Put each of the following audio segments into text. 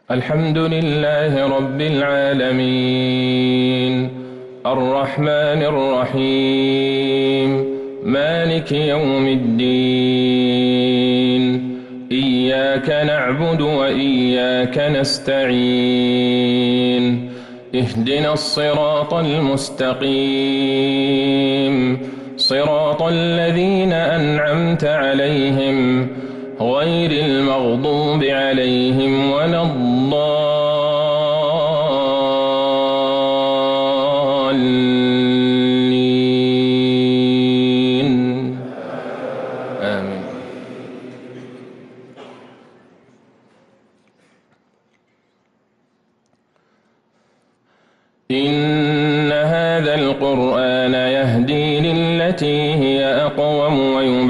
الحمد لله رب العالمين الرحمن الرحيم مالك يوم الدين إياك نعبد وإياك نستعين اهدنا الصراط المستقيم صراط الذين أنعمت عليهم غير المغضوب عليهم ولا الضالين آمين. إن هذا القرآن يهدي للتي هي أقوم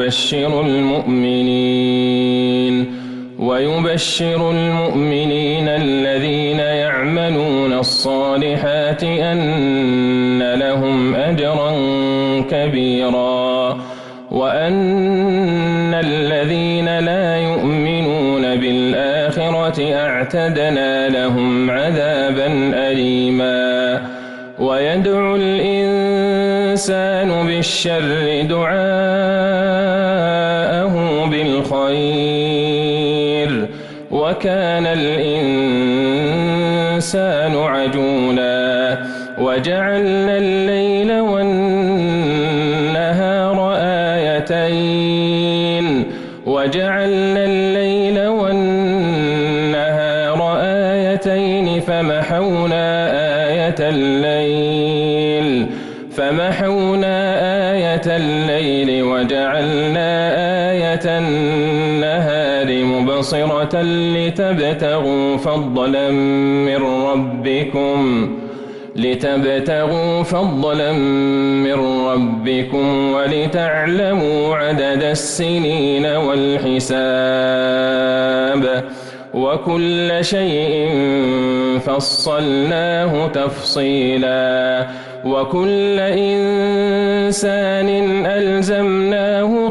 ويبشر المؤمنين الذين يعملون الصالحات أن لهم أجرا كبيرا وأن الذين لا يؤمنون بالآخرة أعتدنا لهم عذابا أليما. ويدعو الإنسان بالشر دعاءه بالخير وكان الإنسان عجولا. وجعلنا الليل والنهار آيتين فمحونا آية الليل وجعلنا آية النهار مبصرة لتبتغوا فضلا من ربكم ولتعلموا عدد السنين والحساب وكل شيء فصلناه تفصيلا. وكل إنسان ألزمناه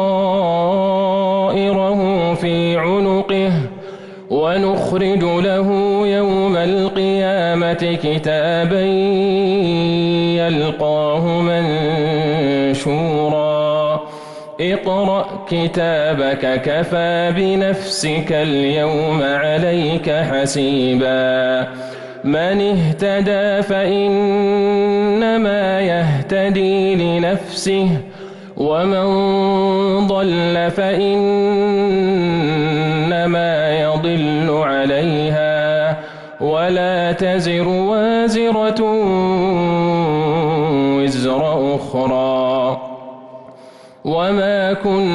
طائره في عنقه ونخرج له يوم القيامة كتابا يلقاه منشورا. اقرأ كتابك كفى بنفسك اليوم عليك حسيبا. من اهتدى فإنما يهتدي لنفسه ومن ضل فإنما يضل عليها ولا تزر وازرة وزر أخرى وما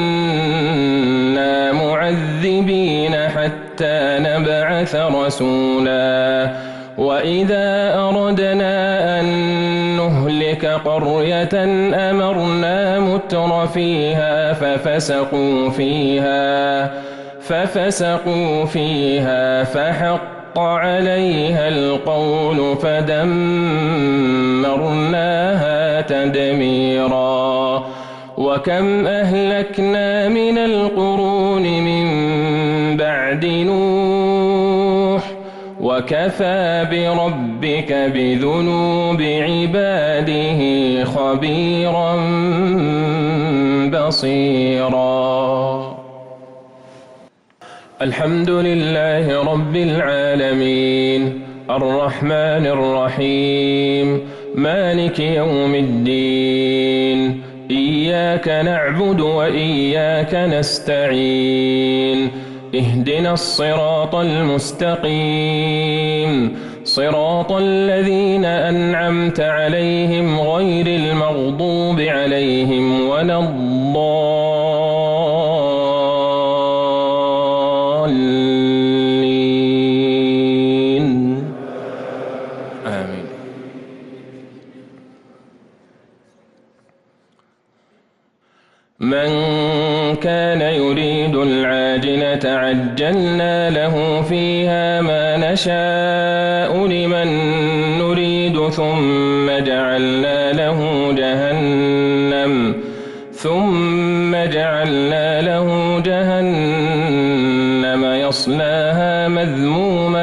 كنا معذبين حتى نبعث رسولا. وإذا أردنا أن نهلك قرية أمرنا متر فيها ففسقوا فيها فحق عليها القول فدمرناها تدميرا. وكم أهلكنا من القرون من بعد نوح وكفى بربك بذنوب عباده خبيرا بصيرا. الحمد لله رب العالمين الرحمن الرحيم مالك يوم الدين إياك نعبد وإياك نستعين اهدنا الصراط المستقيم صراط الذين أنعمت عليهم غير المغضوب عليهم ولا الضالين آمين. من كان يريد العاجلة عجلنا له فيها ما نشاء لمن نريد ثم جعلنا له جهنم يصلاها مذموما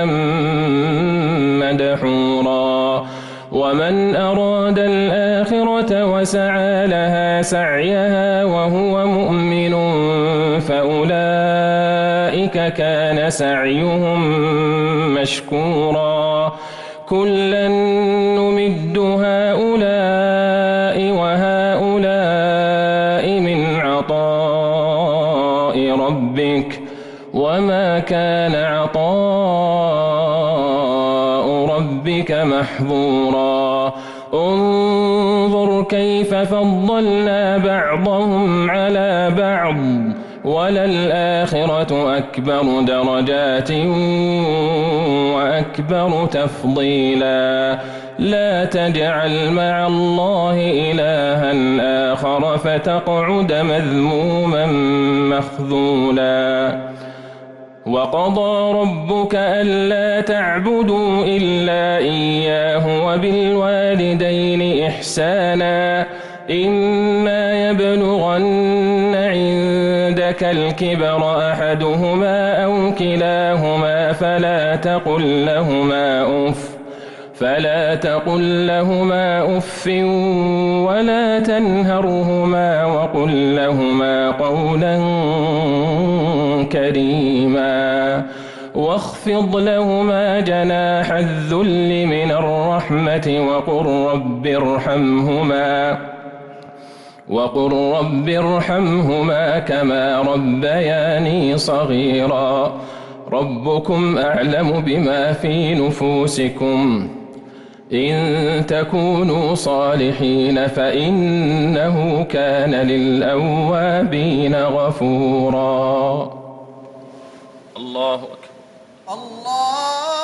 مدحورا ومن أراد الآخرة وسعى لها سعيها وهو مؤمن فأولئك كان سعيهم مشكورا كلا نمد هؤلاء وهؤلاء من عطاء ربك وما كان عطاء ربك محظورا انظر كيف فضلنا بعضهم على بعض وللآخرة أكبر درجات وأكبر تفضيلا لا تجعل مع الله إلها آخر فتقعد مذموما مخذولا وقضى ربك ألا تعبدوا إلا إياه وبالوالدين إحسانا إما يبلغن عندك الكبر أحدهما أو كلاهما فلا تقل لهما أف ولا تنهرهما وقل لهما قولا كريما واخفض لهما جناح الذل من الرحمة وقل رب ارحمهما كما ربياني صغيرا ربكم أعلم بما في نفوسكم إن تكونوا صالحين فإنه كان للأوابين غفورا الله أكبر.